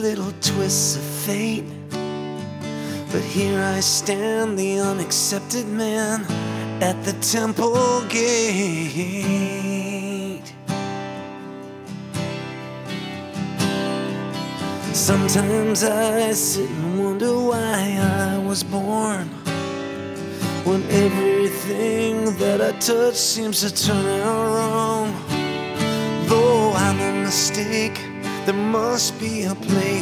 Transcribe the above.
little twists of fate, but here I stand, the unaccepted man at the temple gate. Sometimes I sit and wonder why I was born, when everything that I touch seems to turn out wrong. Though I'm a mistake, there must be a place